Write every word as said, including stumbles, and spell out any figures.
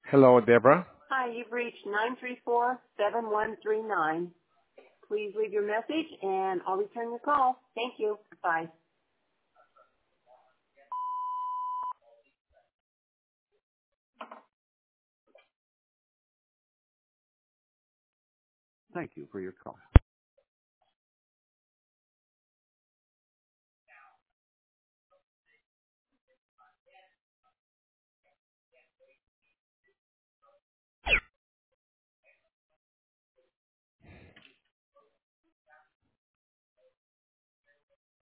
Hello, Deborah. Hi, you've reached nine three four, seven one three nine. Please leave your message and I'll return your call. Thank you. Bye. Thank you for your call.